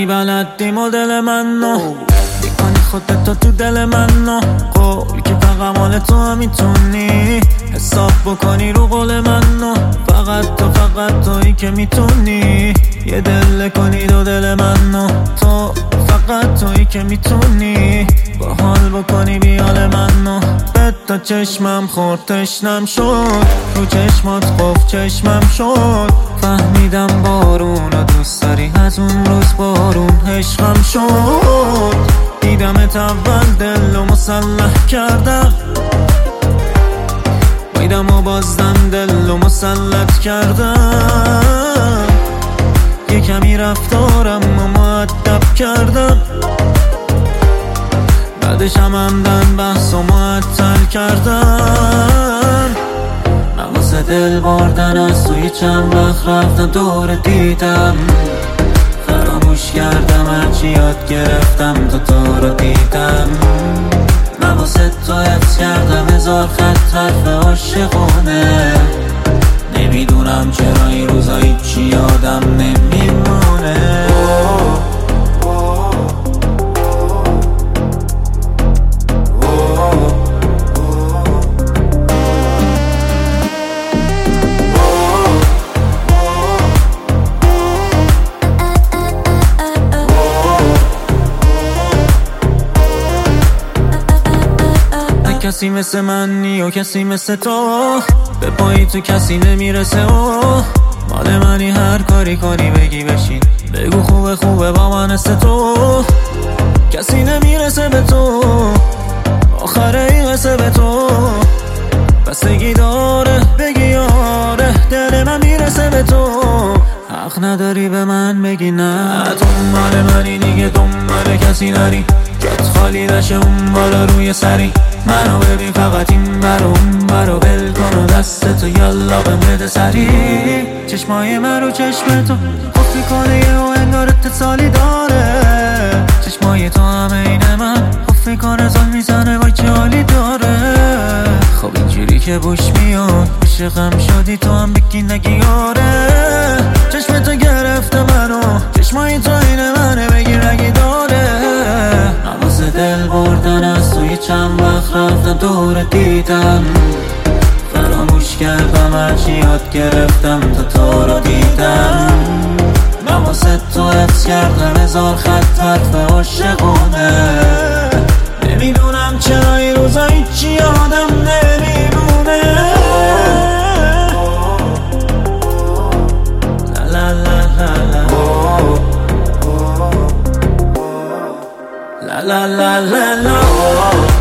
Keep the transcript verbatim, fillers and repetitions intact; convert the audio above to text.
بلدی مدل منو میکنی خودتو تو دل منو قول که فقط مال تو هم میتونی حساب بکنی رو قول منو فقط تو فقط تویی که میتونی یه دل کنی دو دل منو تو فقط تویی که میتونی با حال بکنی بیال منو به تا چشمم خورد تشنم شد رو چشمات خوف چشمم شد فهمیدم بارون رو دوست داری از اون روز بارون عشقم شد دیدمت اول دل و مسلح کردم بایدم و بازدم دل و مسلط کردم یه کمی رفتارم و مؤدب کردم بعدش هم همدن بحث و معطل کردم نواسه دل بردن از توی چند وقت رفتم دور دیدم فراموش کردم هرچی یاد گرفتم تا تو رو دیدم نواسه تو حفظ کردم هزار خط حرف عاشقونه نمیدونم چرا این روزا هیچی یادم نمیمونه کسی مثل من نی و کسی مثل تو به پایی تو کسی نمیرسه و مال منی هر کاری کنی بگی بشین بگو خوبه خوبه با من است تو کسی نمیرسه به تو آخره این قصه به تو بستگی داره بگی آره دل من میرسه به تو حق نداری به من بگی نه تو مال منی دیگه دنبال کسی نری جات خالی نشه اون بالا روی سری منو ببین فقط این برو اون برو بل کن و دست تو یالا بهم بده سری چشمای من رو چشم تو خفی کنه یه و انگار اتصالی داره چشمای تو همه اینه من خفی کنه زل میزنه وای چه حالی داره خب اینجوری که بوش میاد عاشقم شدی تو هم بگی نگی آره چشم تو گرفته منو چشمای تو اینه منه بگی نگی داره نواسه دل بردن از توی چند وقت رفتم دور دیدم فراموش کردم هرچی یاد گرفتم تا تو رو دیدم نواسه تو حفظ کردم هزار خط حرف عاشقونه نمیدونم چرا این روزا هیچی یادم نمیمونه لا لا لا لا لا لا لا لا